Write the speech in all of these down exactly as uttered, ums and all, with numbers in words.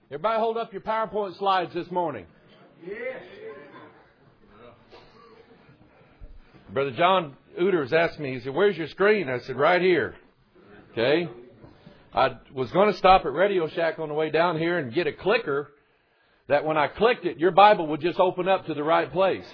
Everybody hold up your PowerPoint slides this morning. Yes. Brother John Uders asked me, he said, where's your screen? I said, right here. Okay. I was going to stop at Radio Shack on the way down here and get a clicker that when I clicked it, your Bible would just open up to the right place.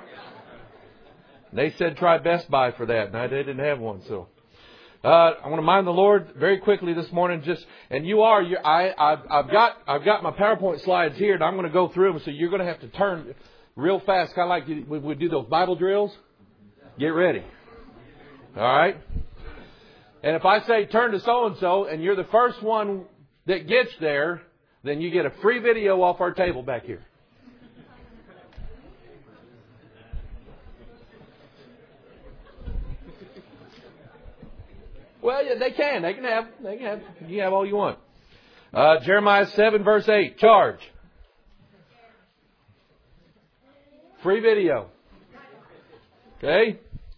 They said try Best Buy for that, and I they didn't have one. So uh, I want to mind the Lord very quickly this morning. Just and you are, you're, I, I've, I've got, I've got my PowerPoint slides here, and I'm going to go through them. So you're going to have to turn real fast, kind of like we we do those Bible drills. Get ready. All right. And if I say turn to so and so, and you're the first one that gets there, then you get a free video off our table back here. Well, yeah, they can. They can have. They can have. You can have all you want. Uh, Jeremiah seven, verse eight. Charge. Free video. Okay.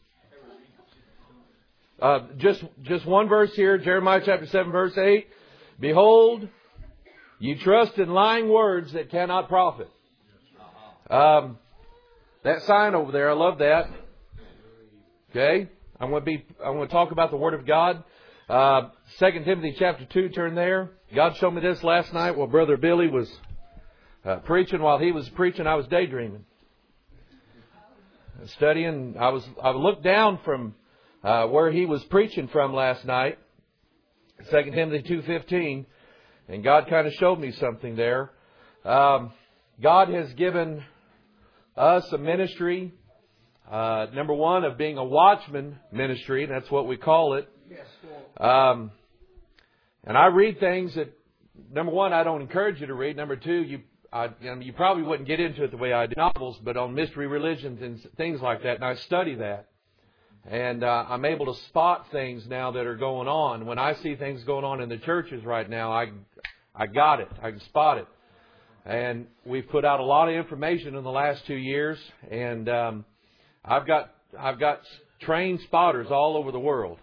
Uh, just just one verse here. Jeremiah chapter seven, verse eight. Behold, you trust in lying words that cannot profit. Um, that sign over there, I love that. Okay. I'm going to be. I'm going to talk about the Word of God. Uh, Second Timothy chapter two. Turn there. God showed me this last night while Brother Billy was uh, preaching. While he was preaching, I was daydreaming, studying. I was. I looked down from uh, where he was preaching from last night. Second Timothy two fifteen, and God kind of showed me something there. Um, God has given us a ministry. Uh, number one, of being a watchman ministry. That's what we call it. Um, and I read things that, number one, I don't encourage you to read. Number two, you I, you, know, you probably wouldn't get into it the way I do novels, but on mystery religions and things like that. And I study that. And uh, I'm able to spot things now that are going on. When I see things going on in the churches right now, I, I got it. I can spot it. And we've put out a lot of information in the last two years. And um, I've got I've got trained spotters all over the world,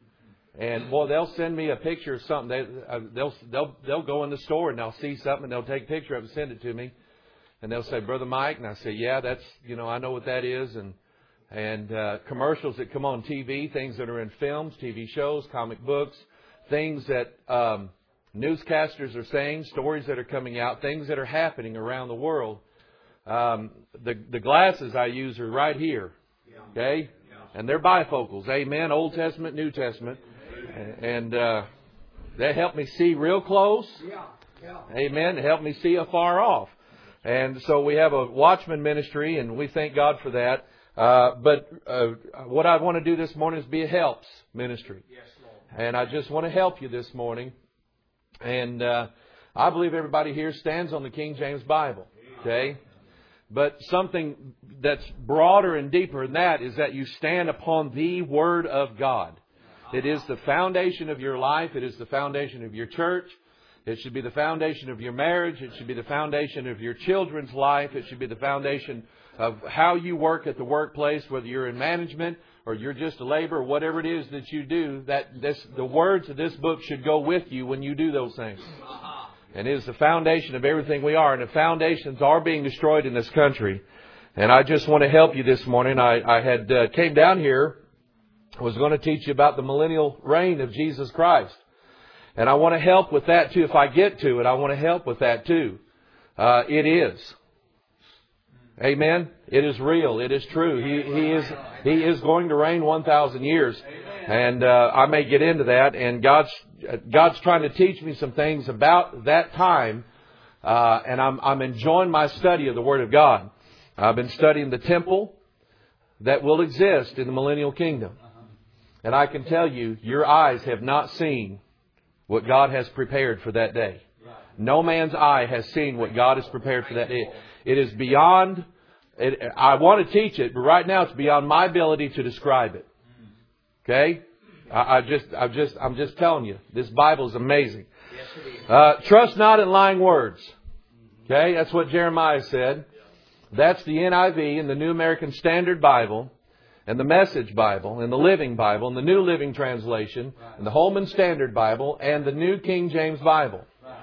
and boy, they'll send me a picture of something. They uh, they'll they'll they'll go in the store and they'll see something and they'll take a picture of it and send it to me, and they'll say, Brother Mike, and I say, yeah, that's you know I know what that is, and and uh, commercials that come on T V, things that are in films, T V shows, comic books, things that um, newscasters are saying, stories that are coming out, things that are happening around the world. Um, the the glasses I use are right here, okay, and they're bifocals. Amen. Old Testament, New Testament, and uh, they help me see real close. Amen. They help me see afar off, and so we have a watchman ministry, and we thank God for that. Uh, but uh, what I want to do this morning is be a helps ministry, and I just want to help you this morning, and uh, I believe everybody here stands on the King James Bible, okay. But something that's broader and deeper than that is that you stand upon the Word of God. It is the foundation of your life. It is the foundation of your church. It should be the foundation of your marriage. It should be the foundation of your children's life. It should be the foundation of how you work at the workplace, whether you're in management or you're just a laborer, whatever it is that you do. That this, the words of this book should go with you when you do those things. And it is the foundation of everything we are. And the foundations are being destroyed in this country. And I just want to help you this morning. I, I had uh, came down here, was going to teach you about the millennial reign of Jesus Christ. And I want to help with that too. If I get to it, I want to help with that too. Uh, it is. Amen. It is real. It is true. He, he is He is going to reign one thousand years. And uh, I may get into that. And God's God's trying to teach me some things about that time. Uh, and I'm, I'm enjoying my study of the Word of God. I've been studying the temple that will exist in the millennial kingdom. And I can tell you, your eyes have not seen what God has prepared for that day. No man's eye has seen what God has prepared for that day. It is beyond, it, I want to teach it, but right now it's beyond my ability to describe it. Okay? I, I just, I just, I'm just telling you, this Bible is amazing. Uh, trust not in lying words. Okay? That's what Jeremiah said. That's the N I V and the New American Standard Bible and the Message Bible and the Living Bible and the New Living Translation and the Holman Standard Bible and the New King James Bible.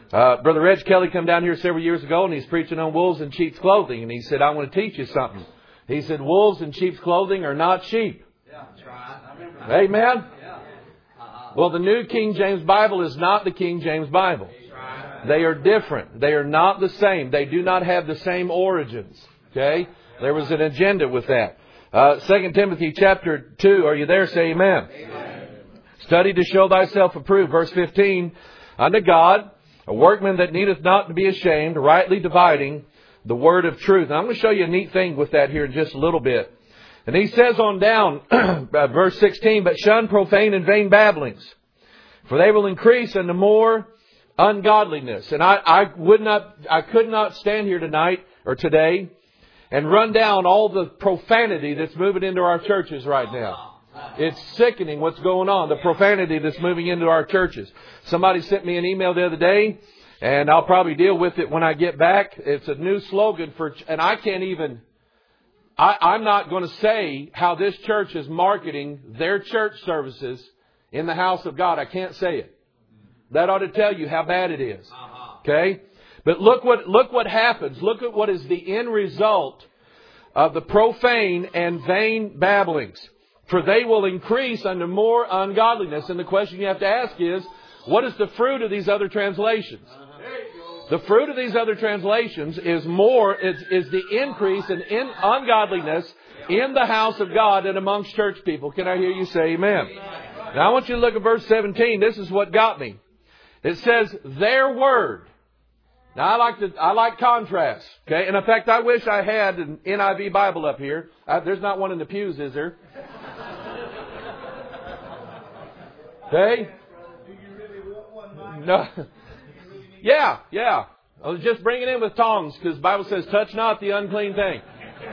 Uh, Brother Reg Kelly come down here several years ago, and he's preaching on wolves in sheep's clothing. And he said, I want to teach you something. He said, wolves in sheep's clothing are not sheep. Yeah, that's right. I remember that. Amen? Yeah. Uh-huh. Well, the New King James Bible is not the King James Bible. They are different. They are not the same. They do not have the same origins. Okay? There was an agenda with that. Uh, Second Timothy chapter two. Are you there? Say amen. Amen. Study to show thyself approved. Verse fifteen. Unto God, a workman that needeth not to be ashamed, rightly dividing the word of truth. And I'm going to show you a neat thing with that here in just a little bit. And he says on down, verse sixteen, but shun profane and vain babblings, for they will increase unto more ungodliness. And I, I would not, I could not stand here tonight or today and run down all the profanity that's moving into our churches right now. It's sickening what's going on, the profanity that's moving into our churches. Somebody sent me an email the other day, and I'll probably deal with it when I get back. It's a new slogan for, and I can't even, I, I'm not going to say how this church is marketing their church services in the house of God. I can't say it. That ought to tell you how bad it is. Okay? But look what look what happens. Look at what is the end result of the profane and vain babblings. For they will increase unto more ungodliness. And the question you have to ask is, what is the fruit of these other translations? The fruit of these other translations is more, is, is the increase in, in ungodliness in the house of God and amongst church people. Can I hear you say amen? Now I want you to look at verse seventeen. This is what got me. It says, their word. Now I like to, I like contrast. Okay. And in fact, I wish I had an N I V Bible up here. I, there's not one in the pews, is there? Okay. No. Yeah, yeah. I was just bringing it in with tongs because the Bible says, touch not the unclean thing.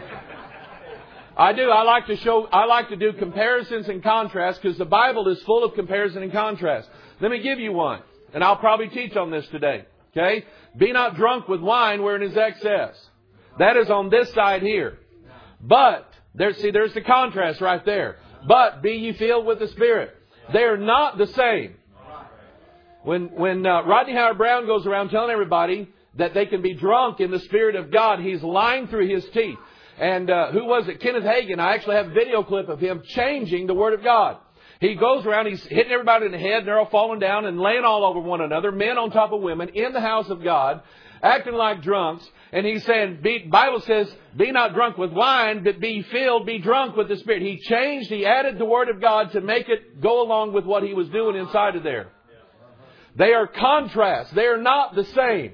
I do. I like to show, I like to do comparisons and contrasts because the Bible is full of comparison and contrast. Let me give you one. And I'll probably teach on this today. Okay? Be not drunk with wine wherein is excess. That is on this side here. But, there, see, there's the contrast right there. But be ye filled with the Spirit. They are not the same. When, when uh, Rodney Howard-Browne goes around telling everybody that they can be drunk in the Spirit of God, he's lying through his teeth. And uh, who was it? Kenneth Hagin. I actually have a video clip of him changing the Word of God. He goes around, he's hitting everybody in the head, and they're all falling down and laying all over one another, men on top of women, in the house of God, acting like drunks. And he's saying, the Bible says, be not drunk with wine, but be filled, be drunk with the Spirit. He changed, he added the Word of God to make it go along with what he was doing inside of there. They are contrasts. They are not the same.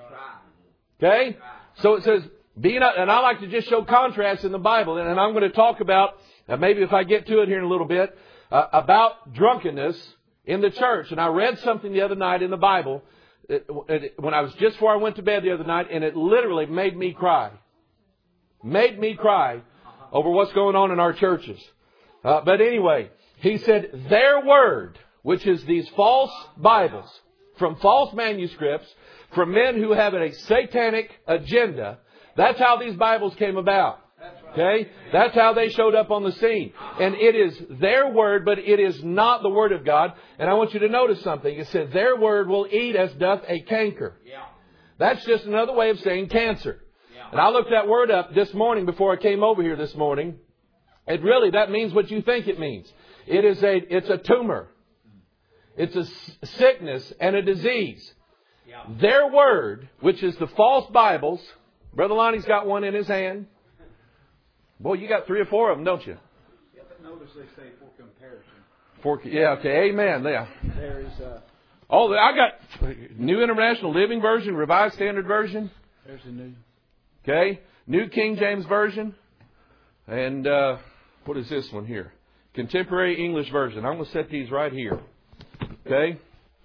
Okay? So it says, be not, and I like to just show contrasts in the Bible. And I'm going to talk about, uh, maybe if I get to it here in a little bit, Uh, about drunkenness in the church. And I read something the other night in the Bible it, it, when I was just before I went to bed the other night, and it literally made me cry. Made me cry over what's going on in our churches. Uh, but anyway, he said, their word, which is these false Bibles, from false manuscripts, from men who have a satanic agenda, that's how these Bibles came about. Okay? That's how they showed up on the scene. And it is their word, but it is not the Word of God. And I want you to notice something. It said, their word will eat as doth a canker. That's just another way of saying cancer. And I looked that word up this morning before I came over here this morning. It really, that means what you think it means. It is a, it's a tumor. It's a sickness and a disease. Their word, which is the false Bibles. Brother Lonnie's got one in his hand. Boy, you got three or four of them, don't you? Yeah, but notice they say for comparison. For, yeah, okay, amen. Yeah. There is a... Oh, I got New International Living Version, Revised Standard Version. There's a new... Okay, New King James Version. And uh, what is this one here? Contemporary English Version. I'm going to set these right here. Okay.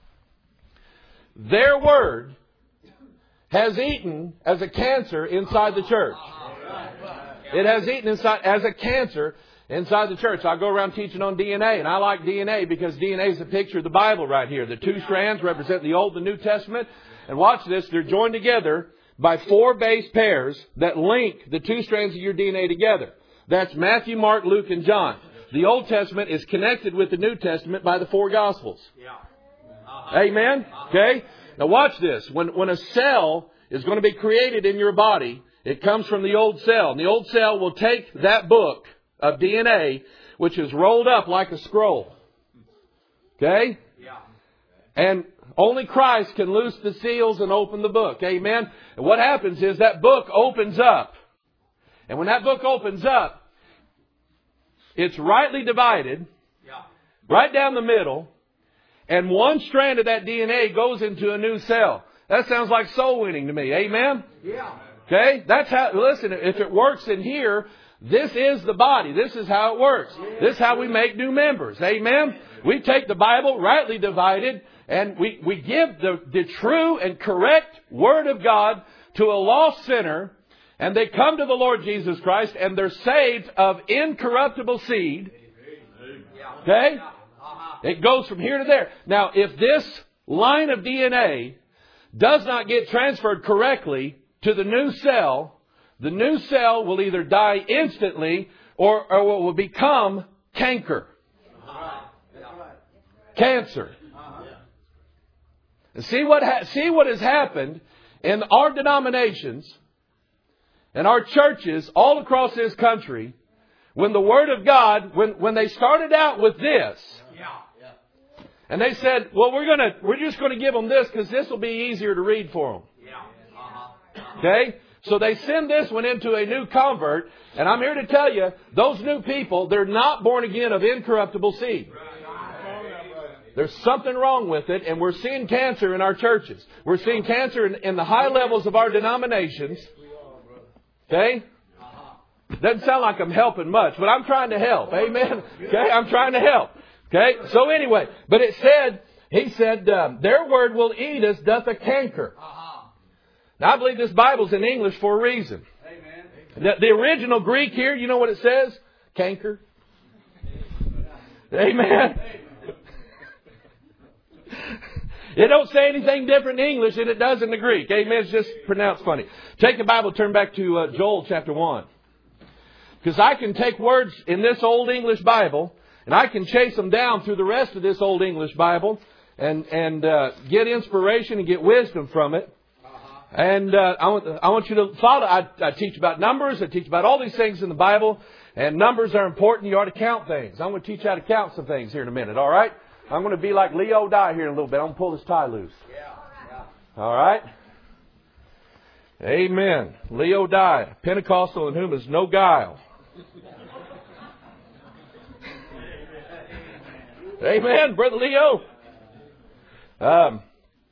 Their word has eaten as a cancer inside the church. It has eaten inside as a cancer inside the church. I go around teaching on D N A, and I like D N A because D N A is a picture of the Bible right here. The two strands represent the Old and New Testament. And watch this, they're joined together by four base pairs that link the two strands of your D N A together. That's Matthew, Mark, Luke, and John. The Old Testament is connected with the New Testament by the four Gospels. Amen? Okay? Now watch this. When, when a cell is going to be created in your body, it comes from the old cell. And the old cell will take that book of D N A, which is rolled up like a scroll. Okay? Yeah. And only Christ can loose the seals and open the book. Amen? And what happens is that book opens up. And when that book opens up, it's rightly divided, Yeah. right down the middle, and one strand of that D N A goes into a new cell. That sounds like soul winning to me. Amen? Yeah. Okay? That's how, listen, if it works in here, this is the body. This is how it works. This is how we make new members. Amen? We take the Bible, rightly divided, and we, we give the, the true and correct Word of God to a lost sinner, and they come to the Lord Jesus Christ, and they're saved of incorruptible seed. Okay? It goes from here to there. Now, if this line of D N A does not get transferred correctly to the new cell, the new cell will either die instantly or, or will become canker. Cancer. And see what ha- see what has happened in our denominations and our churches all across this country when the Word of God, when, when they started out with this, and they said, well, we're gonna we're just going to give them this because this will be easier to read for them. Okay? So they send this one into a new convert, and I'm here to tell you, those new people, they're not born again of incorruptible seed. There's something wrong with it, and we're seeing cancer in our churches. We're seeing cancer in, in the high levels of our denominations. Okay? Doesn't sound like I'm helping much, but I'm trying to help. Amen? Okay? I'm trying to help. Okay? So anyway, but it said, he said, um, their word will eat us, doth a canker. Now, I believe this Bible's in English for a reason. The, the original Greek here, you know what it says? Canker. Amen. It don't say anything different in English than it does in the Greek. Amen. It's just pronounced funny. Take the Bible, turn back to uh, Joel chapter one. Because I can take words in this Old English Bible, and I can chase them down through the rest of this Old English Bible, and, and uh, get inspiration and get wisdom from it. And uh, I want I want you to follow. I, I teach about numbers. I teach about all these things in the Bible. And numbers are important. You ought to count things. I'm going to teach you how to count some things here in a minute. All right? I'm going to be like Leo Dye here in a little bit. I'm going to pull this tie loose. All right? Amen. Leo Dye, Pentecostal in whom is no guile. Amen, Brother Leo. Um,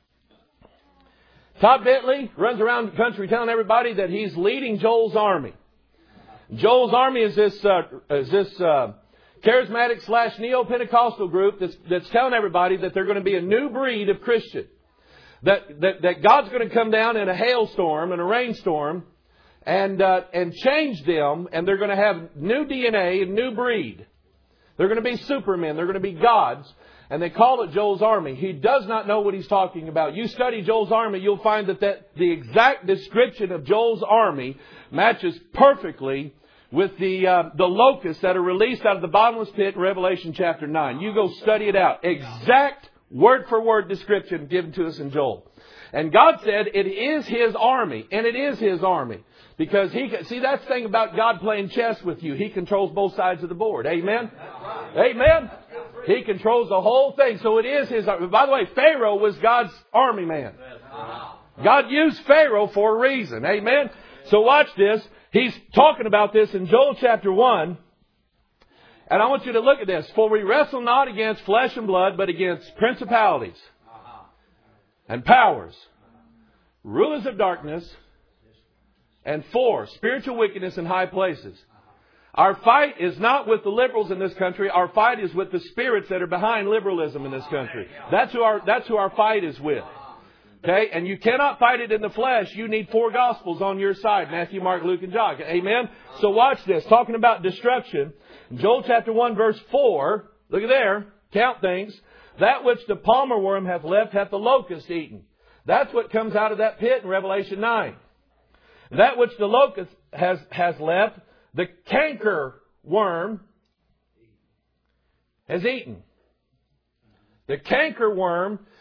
Todd Bentley runs around the country telling everybody that he's leading Joel's army. Joel's army is this uh, is this uh, charismatic slash neo-Pentecostal group that's, that's telling everybody that they're going to be a new breed of Christian. That that, that God's going to come down in a hailstorm and a rainstorm and uh, and change them, and they're going to have new D N A and new breed. They're going to be supermen. They're going to be gods. And they call it Joel's army. He does not know what he's talking about. You study Joel's army, you'll find that, that the exact description of Joel's army matches perfectly with the uh, the locusts that are released out of the bottomless pit in Revelation chapter nine. You go study it out. Exact word for word description given to us in Joel. And God said it is His army. And it is His army. Because He, see, that's the thing about God playing chess with you. He controls both sides of the board. Amen? Amen? He controls the whole thing. So it is His army. By the way, Pharaoh was God's army man. God used Pharaoh for a reason. Amen? So watch this. He's talking about this in Joel chapter one. And I want you to look at this. For we wrestle not against flesh and blood, but against principalities and powers, rulers of darkness, and for spiritual wickedness in high places. Our fight is not with the liberals in this country. Our fight is with the spirits that are behind liberalism in this country. That's who our, that's who our fight is with. Okay? And you cannot fight it in the flesh. You need four Gospels on your side. Matthew, Mark, Luke, and John. Amen? So watch this. Talking about destruction. Joel chapter one verse four. Look at there. Count things. That which the palmer worm hath left hath the locust eaten. That's what comes out of that pit in Revelation nine. That which the locust has, has left, the canker worm has eaten. The canker worm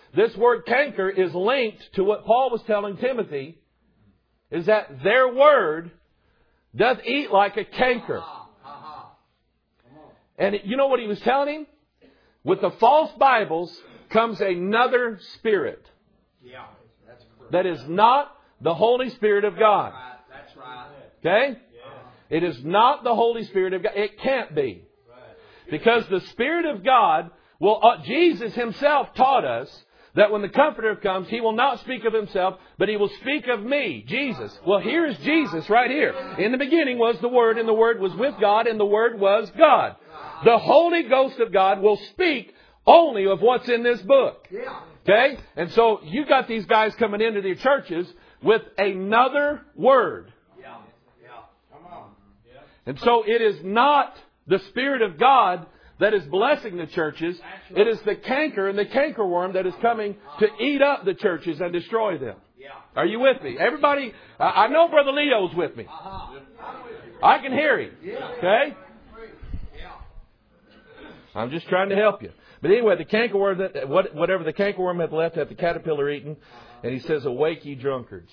this word canker is linked to what Paul was telling Timothy, is that their word doth eat like a canker. And you know what he was telling him? With the false Bibles comes another spirit. Yeah, that's correct. That is not the Holy Spirit of God. That's right. Okay? It is not the Holy Spirit of God. It can't be. Because the Spirit of God will, uh, Jesus Himself taught us that when the Comforter comes, He will not speak of Himself, but He will speak of me, Jesus. Well, here's Jesus right here. In the beginning was the Word, and the Word was with God, and the Word was God. The Holy Ghost of God will speak only of what's in this book. Okay? And so you got these guys coming into their churches with another word. And so it is not the Spirit of God that is blessing the churches. It is the canker and the cankerworm that is coming to eat up the churches and destroy them. Are you with me? Everybody, I know Brother Leo's with me. I can hear him. Okay? I'm just trying to help you. But anyway, the cankerworm, that, whatever the cankerworm had left, had the caterpillar eaten. And he says, awake ye drunkards.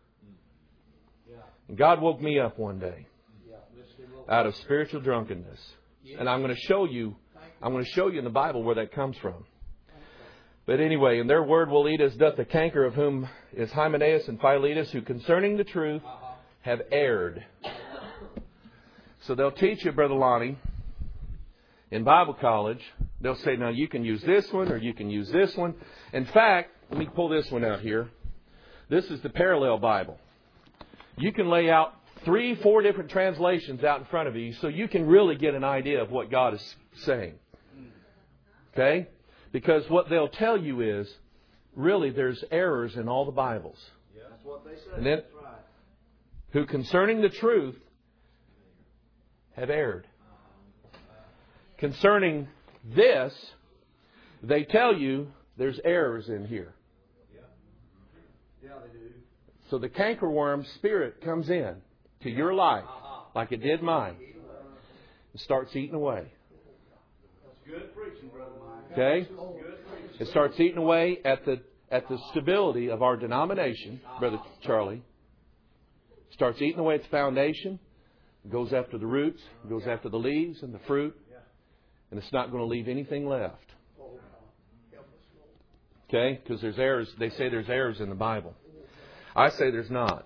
And God woke me up one day out of spiritual drunkenness. And I'm going to show you, I'm going to show you in the Bible where that comes from. But anyway, and their word will eat us, doth the canker, of whom is Hymenaeus and Philetus, who concerning the truth have erred. So they'll teach you, Brother Lonnie, in Bible college, they'll say, now you can use this one or you can use this one. In fact, let me pull this one out here. This is the parallel Bible. You can lay out three, four different translations out in front of you so you can really get an idea of what God is saying. Okay? Because what they'll tell you is, really, there's errors in all the Bibles. Yeah, that's what they say. And then, that's right. Who concerning the truth have erred. Concerning this, they tell you there's errors in here. Yeah, yeah they do. So the cankerworm spirit comes in to your life, like it did mine, and starts eating away. That's good preaching, Brother Mike. Okay? It starts eating away at the at the stability of our denomination, Brother Charlie. Starts eating away at the foundation. Goes after the roots. Goes after the leaves and the fruit. And it's not going to leave anything left. Okay? Because there's errors. They say there's errors in the Bible. I say there's not.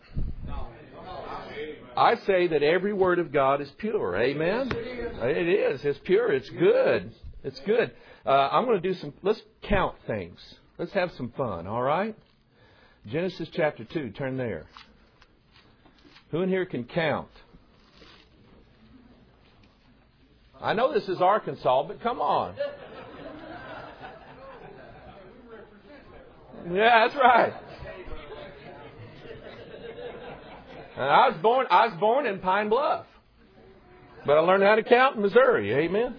I say that every word of God is pure. Amen? It is. It's pure. It's good. It's good. Uh, I'm going to do some... Let's count things. Let's have some fun. All right? Genesis chapter two. Turn there. Who in here can count? I know this is Arkansas, but come on. Yeah, that's right. And I was born. I was born in Pine Bluff, but I learned how to count in Missouri. Amen.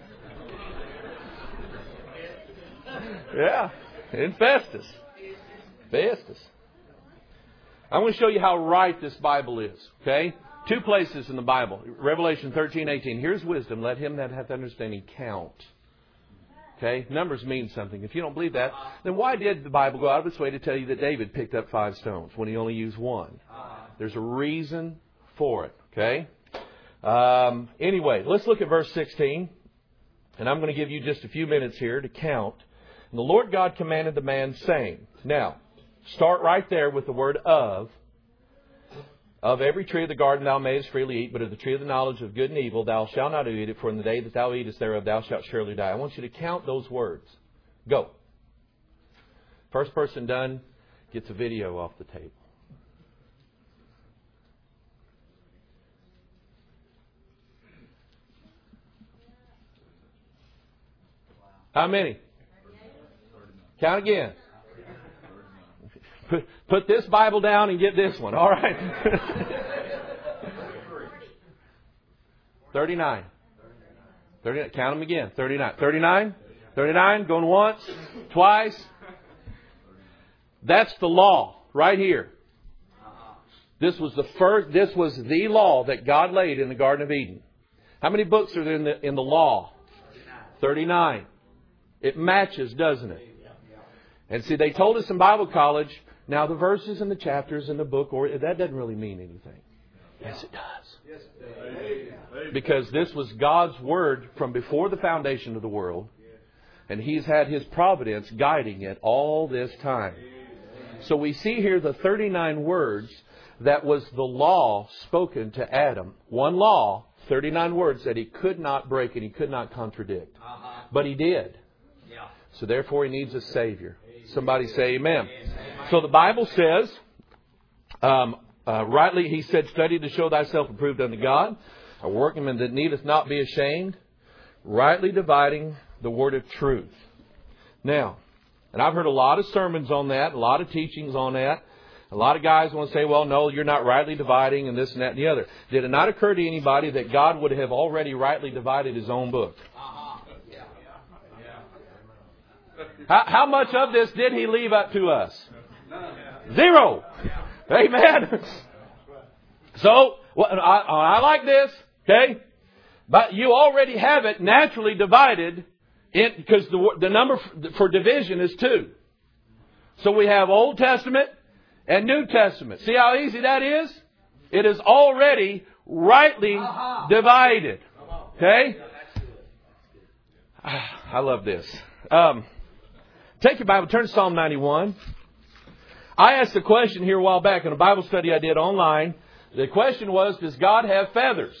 Yeah, in Festus, Festus. I'm going to show you how right this Bible is. Okay. Two places in the Bible. Revelation thirteen, eighteen. Here's wisdom. Let him that hath understanding count. Okay? Numbers mean something. If you don't believe that, then why did the Bible go out of its way to tell you that David picked up five stones when he only used one? There's a reason for it. Okay? Um, anyway, let's look at verse sixteen. And I'm going to give you just a few minutes here to count. And the Lord God commanded the man, saying. Now, start right there with the word of. Of every tree of the garden thou mayest freely eat, but of the tree of the knowledge of good and evil thou shalt not eat it, for in the day that thou eatest thereof thou shalt surely die. I want you to count those words. Go. First person done gets a video off the table. How many? Count again. Put, put this Bible down and get this one. All right. thirty-nine. thirty-nine. Count them again. thirty-nine. thirty-nine. thirty-nine. Going once, twice. That's the law right here. This was the first. This was the law that God laid in the Garden of Eden. How many books are there in the in the law? thirty-nine. It matches, doesn't it? And see, they told us in Bible college, now the verses and the chapters in the book, or that doesn't really mean anything. Yes, it does. Because this was God's Word from before the foundation of the world. And He's had His providence guiding it all this time. So we see here the thirty-nine words that was the law spoken to Adam. One law, thirty-nine words that he could not break and he could not contradict. But he did. So therefore he needs a Savior. Somebody say amen. So the Bible says, um, uh, rightly he said, study to show thyself approved unto God, a workman that needeth not be ashamed, rightly dividing the word of truth. Now, and I've heard a lot of sermons on that, a lot of teachings on that. A lot of guys want to say, well, no, you're not rightly dividing and this and that and the other. Did it not occur to anybody that God would have already rightly divided His own book? How, how much of this did He leave up to us? Zero. Amen. So, well, I, I like this, okay? But you already have it naturally divided in, because the, the number for division is two. So we have Old Testament and New Testament. See how easy that is? It is already rightly divided. Okay? I love this. Um, take your Bible, turn to Psalm ninety-one. I asked a question here a while back in a Bible study I did online. The question was, does God have feathers?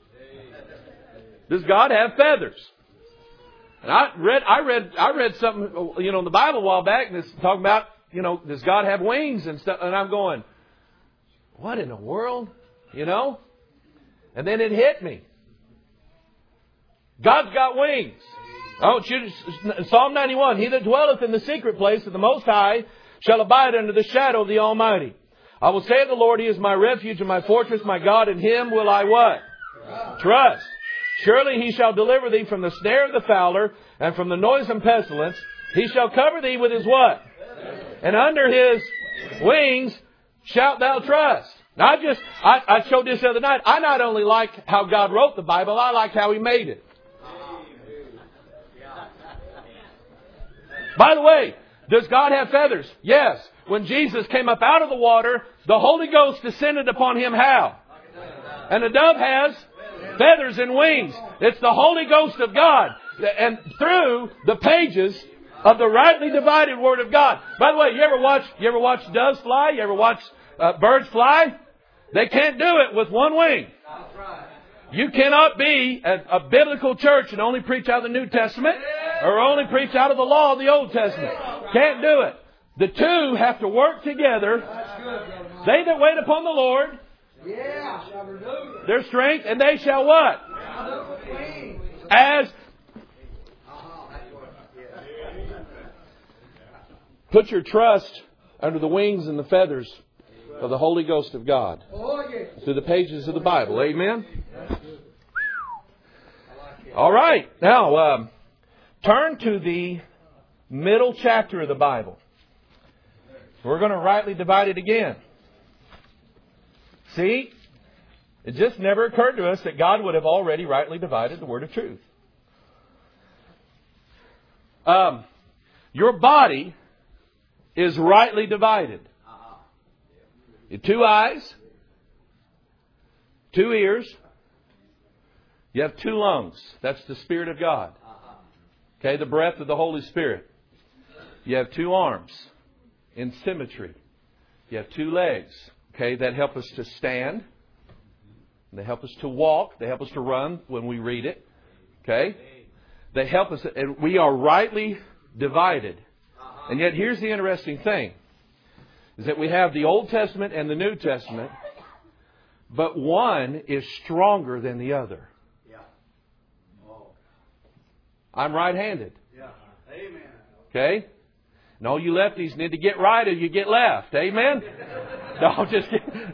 Does God have feathers? And I read, I read, I read something, you know, in the Bible a while back, and it's talking about, you know, does God have wings and stuff? And I'm going, what in the world? You know? And then it hit me. God's got wings. I want you to, Psalm ninety-one, he that dwelleth in the secret place of the Most High shall abide under the shadow of the Almighty. I will say of the Lord, He is my refuge and my fortress, my God, in Him will I what? Trust. Trust. Surely He shall deliver thee from the snare of the fowler and from the noisome pestilence. He shall cover thee with His what? And under His wings shalt thou trust. Now I just, I, I showed this the other night. I not only like how God wrote the Bible, I like how He made it. By the way, does God have feathers? Yes. When Jesus came up out of the water, the Holy Ghost descended upon Him how? And a dove has feathers and wings. It's the Holy Ghost of God. And through the pages of the rightly divided Word of God. By the way, you ever watch, you ever watch doves fly? You ever watch uh, birds fly? They can't do it with one wing. You cannot be a, a biblical church and only preach out of the New Testament or only preach out of the law of the Old Testament. Can't do it. The two have to work together. They that wait upon the Lord, their strength, and they shall what? As put your trust under the wings and the feathers of the Holy Ghost of God through the pages of the Bible. Amen? All right. Now, um, turn to the middle chapter of the Bible. We're going to rightly divide it again. See? It just never occurred to us that God would have already rightly divided the word of truth. Um, your body is rightly divided. Two eyes, two ears, you have two lungs. That's the Spirit of God. Okay, the breath of the Holy Spirit. You have two arms in symmetry. You have two legs. Okay, that help us to stand. They help us to walk. They help us to run when we read it. Okay, they help us, and we are rightly divided. And yet, here's the interesting thing. Is that we have the Old Testament and the New Testament, but one is stronger than the other. Yeah. Oh. I'm right-handed. Yeah. Amen. Okay? And all you lefties need to get right or you get left. Amen? No, I'm just kidding.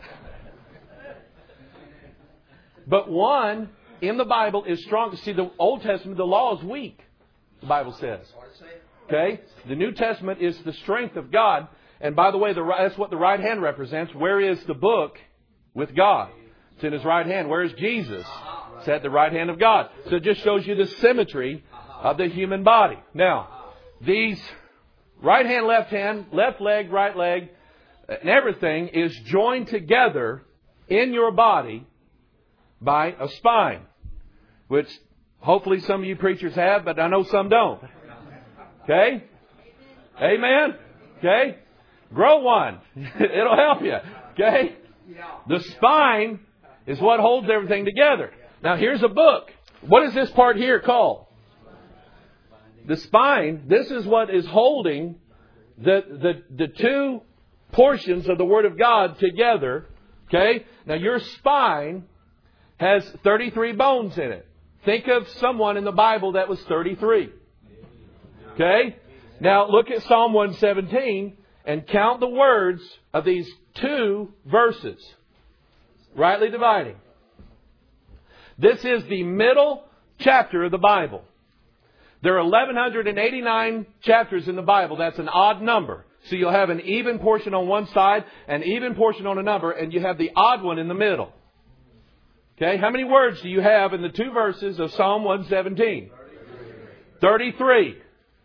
But one in the Bible is strong. See, the Old Testament, the law is weak, the Bible says. Okay? The New Testament is the strength of God. And by the way, the, that's what the right hand represents. Where is the book with God? It's in His right hand. Where is Jesus? It's at the right hand of God. So it just shows you the symmetry of the human body. Now, these right hand, left hand, left leg, right leg, and everything is joined together in your body by a spine, which hopefully some of you preachers have, but I know some don't. Okay? Amen? Okay? Grow one. It'll help you. Okay? The spine is what holds everything together. Now here's a book. What is this part here called? The spine. This is what is holding the, the, the two portions of the Word of God together. Okay? Now your spine has thirty-three bones in it. Think of someone in the Bible that was thirty-three. Okay? Now look at Psalm one seventeen and count the words of these two verses. Rightly dividing. This is the middle chapter of the Bible. There are eleven eighty-nine chapters in the Bible. That's an odd number. So you'll have an even portion on one side, an even portion on another, and you have the odd one in the middle. Okay, how many words do you have in the two verses of Psalm one seventeen? thirty-three.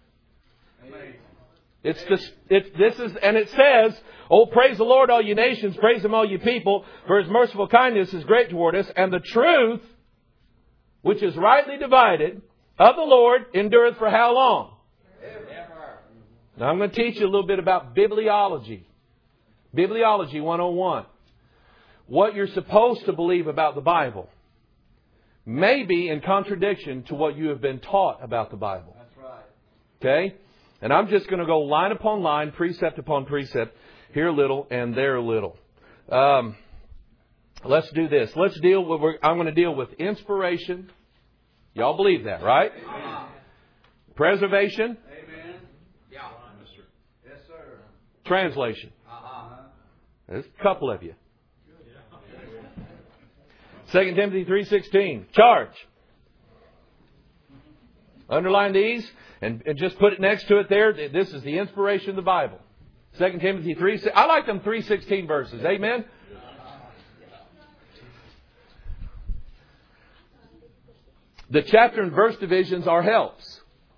It's this, it's, this is, and it says, "Oh, praise the Lord, all you nations, praise Him, all you people, for His merciful kindness is great toward us, and the truth, which is rightly divided, of the Lord endureth for how long?" Now I'm going to teach you a little bit about bibliology. Bibliology one oh one. What you're supposed to believe about the Bible may be in contradiction to what you have been taught about the Bible. That's right. Okay? And I'm just going to go line upon line, precept upon precept, here a little and there a little. Um, let's do this. Let's deal with, I'm going to deal with inspiration. Y'all believe that, right? Amen. Preservation. Amen. Yeah. Yes, sir. Translation. Uh-huh. There's a couple of you. Second Timothy three sixteen. Charge. Underline these and, and just put it next to it there. This is the inspiration of the Bible. Second Timothy three. I like them three sixteen verses. Amen. The chapter and verse divisions are helps.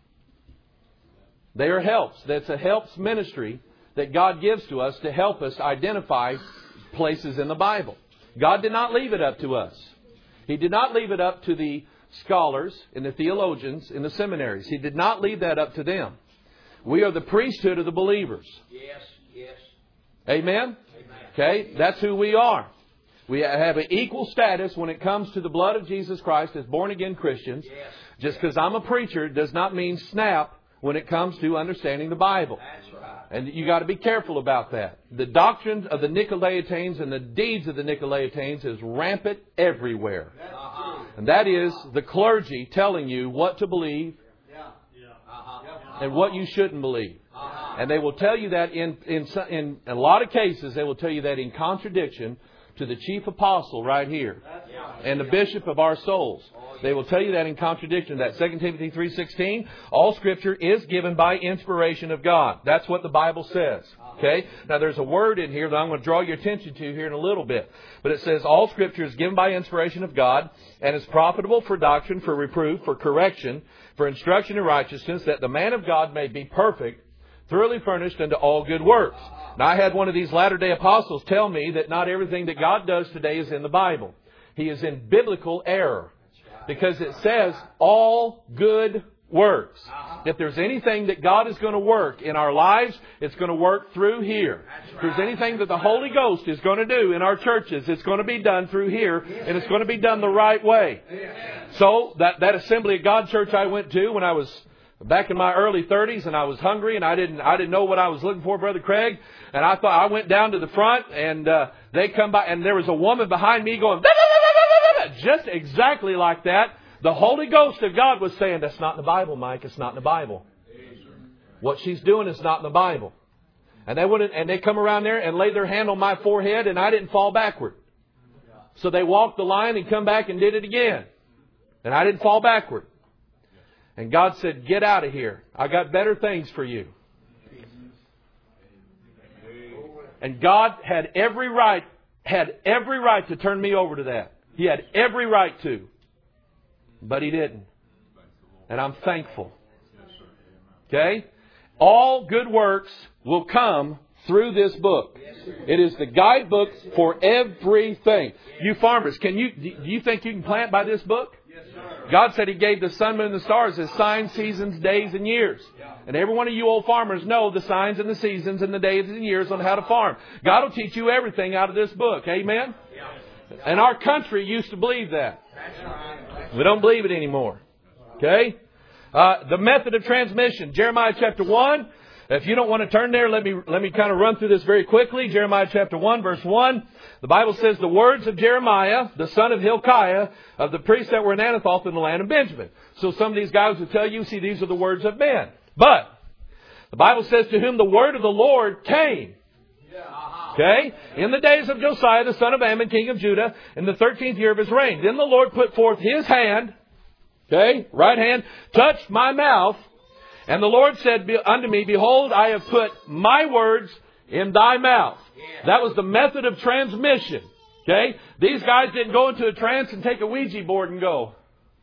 They are helps. That's a helps ministry that God gives to us to help us identify places in the Bible. God did not leave it up to us. He did not leave it up to the scholars and the theologians in the seminaries. He did not leave that up to them. We are the priesthood of the believers. Yes, yes. Amen? Amen. Okay, that's who we are. We have an equal status when it comes to the blood of Jesus Christ as born-again Christians. Yes. Just because I'm a preacher does not mean snap when it comes to understanding the Bible. That's right. And you got to be careful about that. The doctrine of the Nicolaitanes and the deeds of the Nicolaitanes is rampant everywhere. Uh-huh. And that is the clergy telling you what to believe Yeah. Yeah. Uh-huh. and what you shouldn't believe. Uh-huh. And they will tell you that in, in, in a lot of cases, they will tell you that in contradiction to the chief apostle right here and the bishop of our souls. They will tell you that in contradiction to that. Second Timothy three sixteen, all Scripture is given by inspiration of God. That's what the Bible says. Okay? Now there's a word in here that I'm going to draw your attention to here in a little bit. But it says all Scripture is given by inspiration of God and is profitable for doctrine, for reproof, for correction, for instruction in righteousness, that the man of God may be perfect, thoroughly furnished unto all good works. Now I had one of these latter-day apostles tell me that not everything that God does today is in the Bible. He is in biblical error. Because it says all good works. If there's anything that God is going to work in our lives, it's going to work through here. If there's anything that the Holy Ghost is going to do in our churches, it's going to be done through here, and it's going to be done the right way. So that, that Assembly of God church I went to when I was back in my early thirties, and I was hungry, and I didn't I didn't know what I was looking for, Brother Craig. And I thought I went down to the front, and uh, they come by, and there was a woman behind me going, just exactly like that. The Holy Ghost of God was saying, that's not in the Bible, Mike. It's not in the Bible. What she's doing is not in the Bible. And they wouldn't, and they come around there and lay their hand on my forehead, and I didn't fall backward. So they walked the line and come back and did it again. And I didn't fall backward. And God said, get out of here. I got better things for you. And God had every right, had every right to turn me over to that. He had every right to. But He didn't. And I'm thankful. Okay? All good works will come through this book. It is the guidebook for everything. You farmers, can you do you think you can plant by this book? God said He gave the sun, moon, and the stars as signs, seasons, days, and years. And every one of you old farmers know the signs and the seasons and the days and years on how to farm. God will teach you everything out of this book. Amen? And our country used to believe that. We don't believe it anymore. Okay? Uh, the method of transmission. Jeremiah chapter one. If you don't want to turn there, let me let me kind of run through this very quickly. Jeremiah chapter one, verse one. The Bible says, the words of Jeremiah, the son of Hilkiah, of the priests that were in Anathoth in the land of Benjamin. So some of these guys will tell you, see, these are the words of men. But the Bible says, to whom the word of the Lord came. Okay? In the days of Josiah, the son of Ammon, king of Judah, in the thirteenth year of his reign. Then the Lord put forth His hand, okay, right hand, touched my mouth. And the Lord said unto me, behold, I have put my words in thy mouth. That was the method of transmission. Okay? These guys didn't go into a trance and take a Ouija board and go.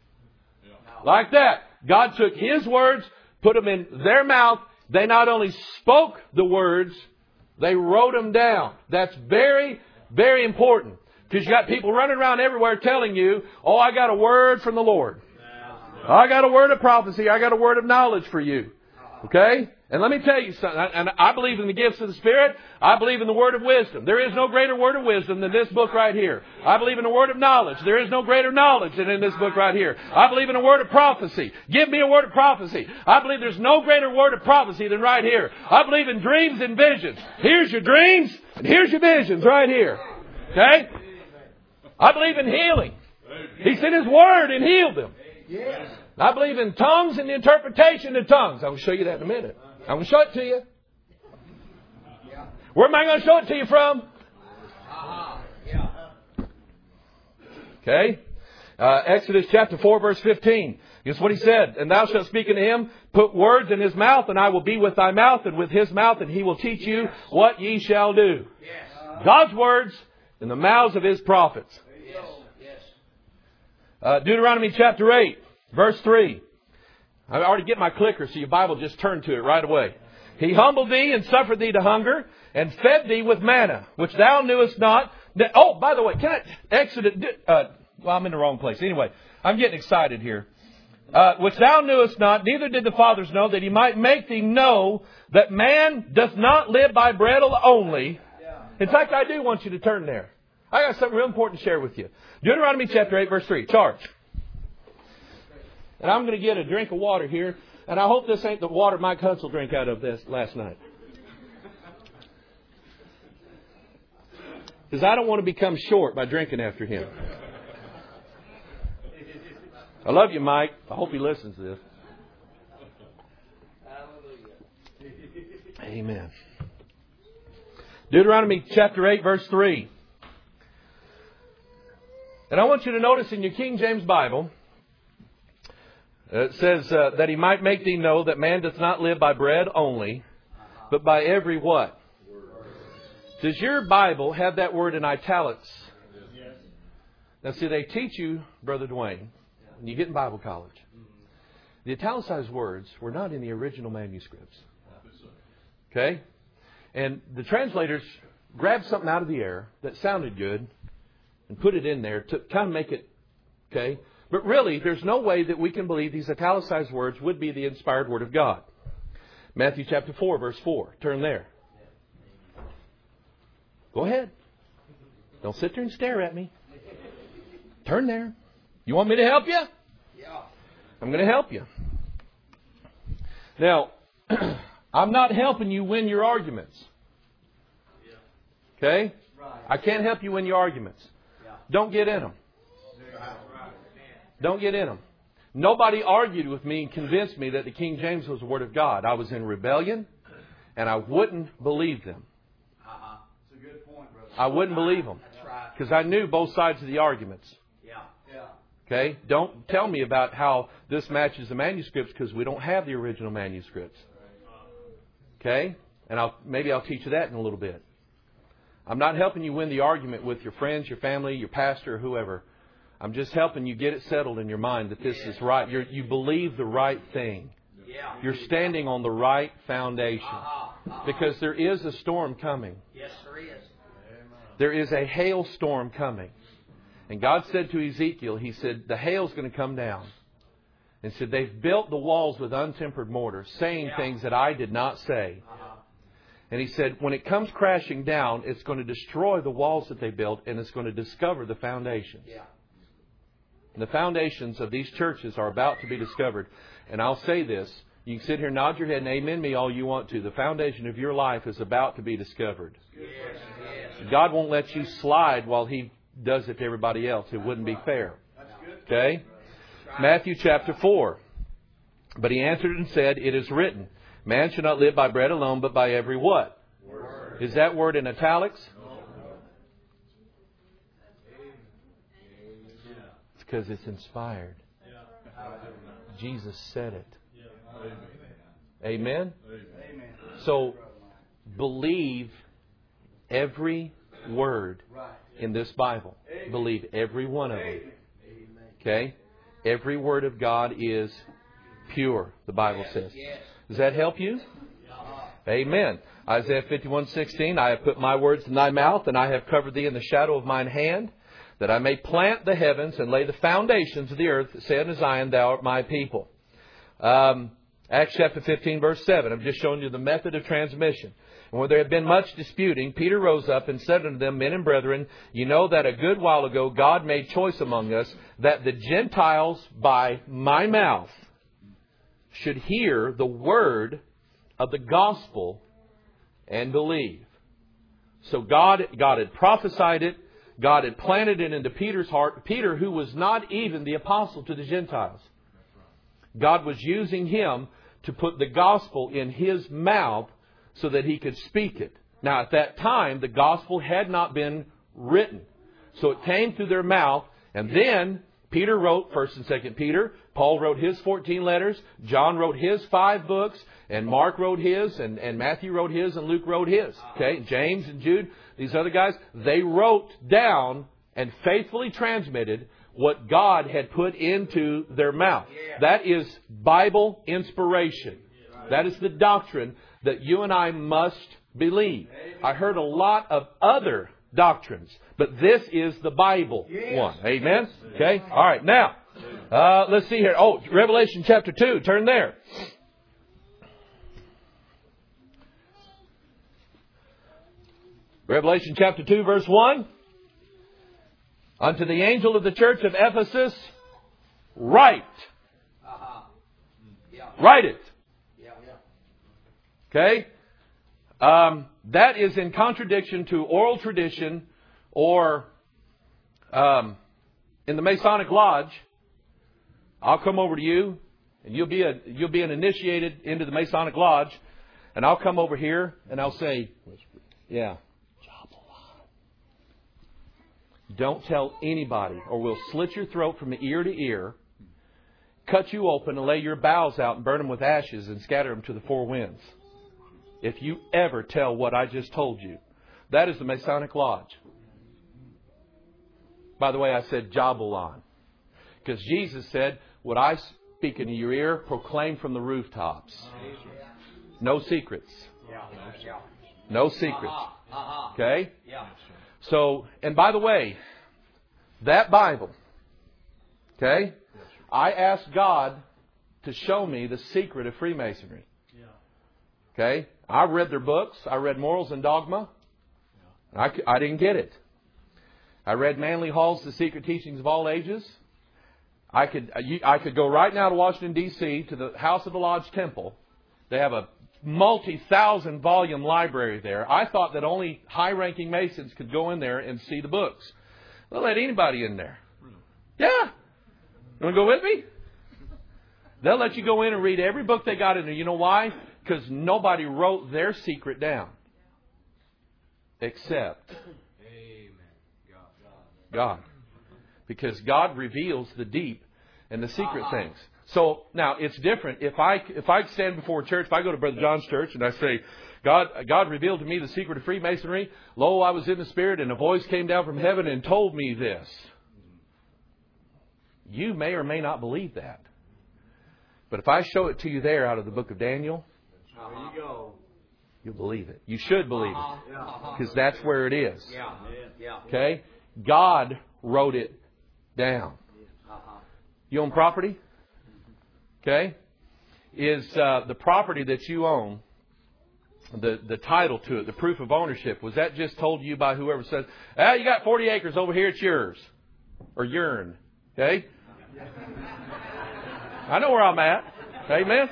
Like that. God took His words, put them in their mouth. They not only spoke the words, they wrote them down. That's very, very important. Because you got people running around everywhere telling you, oh, I got a word from the Lord. I got a word of prophecy. I got a word of knowledge for you. Okay? And let me tell you something. And I believe in the gifts of the Spirit. I believe in the word of wisdom. There is no greater word of wisdom than this book right here. I believe in the word of knowledge. There is no greater knowledge than in this book right here. I believe in a word of prophecy. Give me a word of prophecy. I believe there's no greater word of prophecy than right here. I believe in dreams and visions. Here's your dreams and here's your visions right here. Okay? I believe in healing. He sent His word and healed them. Yes. I believe in tongues and the interpretation of tongues. I'm going to show you that in a minute. I'm going to show it to you. Where am I going to show it to you from? Okay. Uh, Exodus chapter four, verse fifteen. Guess what He said? And thou shalt speak unto him, put words in his mouth, and I will be with thy mouth, and with his mouth, and he will teach you what ye shall do. God's words in the mouths of His prophets. Uh, Deuteronomy chapter eight, verse three. I already get my clicker, so your Bible just turned to it right away. He humbled thee and suffered thee to hunger, and fed thee with manna, which thou knewest not. That, oh, by the way, can I Exodus? Uh, well, I'm in the wrong place. Anyway, I'm getting excited here. Uh, which thou knewest not, neither did the fathers know, that He might make thee know that man doth not live by bread only. In fact, I do want you to turn there. I got something real important to share with you. Deuteronomy chapter eight, verse three. Charge. And I'm going to get a drink of water here. And I hope this ain't the water Mike Hutzel drank out of this last night. Because I don't want to become short by drinking after him. I love you, Mike. I hope he listens to this. Amen. Deuteronomy chapter eight, verse three. And I want you to notice in your King James Bible, it says uh, that He might make thee know that man doth not live by bread only, but by every what? Does your Bible have that word in italics? Yes. Now see, they teach you, Brother Dwayne, when you get in Bible college, the italicized words were not in the original manuscripts. Okay? And the translators grabbed something out of the air that sounded good and put it in there to kind of make it, okay? But really, there's no way that we can believe these italicized words would be the inspired Word of God. Matthew chapter four, verse four. Turn there. Go ahead. Don't sit there and stare at me. Turn there. You want me to help you? Yeah. I'm going to help you. Now, I'm not helping you win your arguments. Okay? I can't help you win your arguments. Don't get in them. Don't get in them. Nobody argued with me and convinced me that the King James was the Word of God. I was in rebellion, and I wouldn't believe them. Uh-huh. It's a good point, brother. I wouldn't believe them. Because I knew both sides of the arguments. Yeah. Yeah. Okay? Don't tell me about how this matches the manuscripts, because we don't have the original manuscripts. Okay? And I'll maybe I'll teach you that in a little bit. I'm not helping you win the argument with your friends, your family, your pastor, or whoever. I'm just helping you get it settled in your mind that this is right. You're, you believe the right thing. You're standing on the right foundation. Because there is a storm coming. Yes, there is. There is a hailstorm coming. And God said to Ezekiel, He said, the hail's going to come down. And said, they've built the walls with untempered mortar, saying Yeah. things that I did not say. Uh-huh. And He said, when it comes crashing down, it's going to destroy the walls that they built, and it's going to discover the foundations. Yeah. And the foundations of these churches are about to be discovered. And I'll say this. You can sit here, nod your head, and amen me all you want to. The foundation of your life is about to be discovered. Yes, yes. God won't let you slide while He does it to everybody else. It wouldn't be fair. Okay? Matthew chapter four. But He answered and said, it is written, man shall not live by bread alone, but by every what? Word. Is that word in italics? It's because it's inspired. Jesus said it. Amen? Amen. So, believe every word Right. in this Bible. Amen. Believe every one of them. Amen. Okay? Every word of God is pure, the Bible says. Yes. Does that help you? Amen. Isaiah fifty-one sixteen, I have put my words in thy mouth, and I have covered thee in the shadow of mine hand, that I may plant the heavens and lay the foundations of the earth, say unto Zion, thou art my people. Um, Acts chapter fifteen, verse seven. I'm just showing you the method of transmission. And when there had been much disputing, Peter rose up and said unto them, men and brethren, you know that a good while ago God made choice among us, that the Gentiles by my mouth should hear the word of the gospel and believe. So God, God had prophesied it. God had planted it into Peter's heart. Peter, who was not even the apostle to the Gentiles. God was using him to put the gospel in his mouth so that he could speak it. Now, at that time, the gospel had not been written. So it came through their mouth. And then Peter wrote First and Second Peter. Paul wrote his fourteen letters. John wrote his five books. And Mark wrote his. And, and Matthew wrote his. And Luke wrote his. Okay, James and Jude, these other guys, they wrote down and faithfully transmitted what God had put into their mouth. That is Bible inspiration. That is the doctrine that you and I must believe. I heard a lot of other doctrines, but this is the Bible one. Amen? Okay? All right. Now, uh, let's see here. Oh, Revelation chapter two. Turn there. Revelation chapter two, verse one. Unto the angel of the church of Ephesus, write. Uh-huh. Yeah. Write it. Yeah. Yeah. Okay? Um, that is in contradiction to oral tradition or um, in the Masonic Lodge. I'll come over to you and you'll be a, you'll be an initiated into the Masonic Lodge, and I'll come over here and I'll say, yeah. Don't tell anybody, or we'll slit your throat from ear to ear, cut you open and lay your bowels out and burn them with ashes and scatter them to the four winds. If you ever tell what I just told you. That is the Masonic Lodge. By the way, I said Jabulon. Because Jesus said, what I speak into your ear, proclaim from the rooftops. No secrets. No secrets. Okay? Yeah. So, and by the way, that Bible, okay, I asked God to show me the secret of Freemasonry. Okay, I read their books. I read Morals and Dogma. I, I didn't get it. I read Manly Hall's The Secret Teachings of All Ages. I could I could go right now to Washington, D C to the House of the Lodge Temple. They have a multi-thousand volume library there. I thought that only high-ranking Masons could go in there and see the books. They'll let anybody in there. Yeah. You want to go with me? They'll let you go in and read every book they got in there. You know why? Because nobody wrote their secret down. Except God. Because God reveals the deep and the secret things. So now it's different. If I if I stand before a church, if I go to Brother John's church and I say, God God revealed to me the secret of Freemasonry. Lo, I was in the Spirit and a voice came down from heaven and told me this. You may or may not believe that. But if I show it to you there out of the book of Daniel, There you go. you'll believe it. You should believe it. Uh-huh. Because that's where it is. Yeah. Yeah. Okay? God wrote it down. Uh-huh. You own property? Okay? Is uh, the property that you own, the, the title to it, the proof of ownership, was that just told to you by whoever says, ah, you got forty acres over here, it's yours? Or yourn? Okay? I know where I'm at. Amen?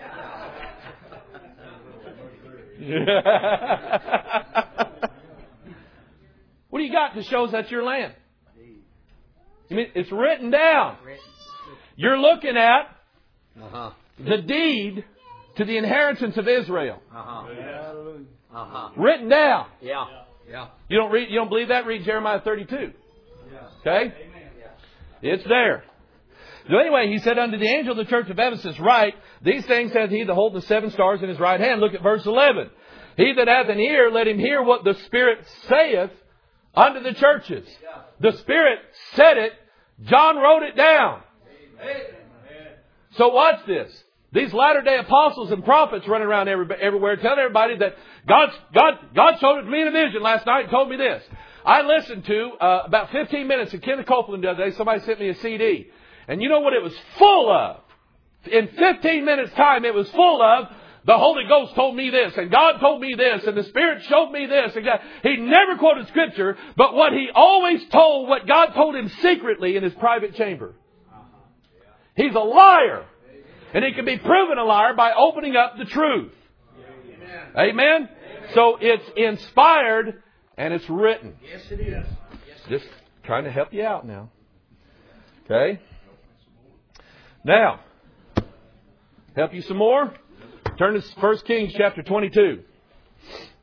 What do you got that shows that's your land? I mean, it's written down. You're looking at Uh-huh. the deed to the inheritance of Israel. Uh-huh. Uh-huh. Written down. Yeah. Yeah. You don't read, you don't believe that? Read Jeremiah thirty-two. Okay? It's there. So anyway, he said unto the angel of the church of Ephesus, write, these things saith he that holdeth the seven stars in his right hand. Look at verse eleven. He that hath an ear, let him hear what the Spirit saith unto the churches. The Spirit said it. John wrote it down. So watch this. These latter-day apostles and prophets running around every, everywhere telling everybody that God, God, God showed it to me in a vision last night and told me this. I listened to uh, about fifteen minutes of Kenneth Copeland the other day. Somebody sent me a C D. And you know what it was full of? In fifteen minutes time it was full of, the Holy Ghost told me this, and God told me this, and the Spirit showed me this. And God, he never quoted Scripture, but what he always told, what God told him secretly in his private chamber. He's a liar. And he can be proven a liar by opening up the truth. Amen? Amen? So it's inspired and it's written. Yes, it is. Just trying to help you out now. Okay? Now, help you some more? Turn to First Kings chapter twenty-two.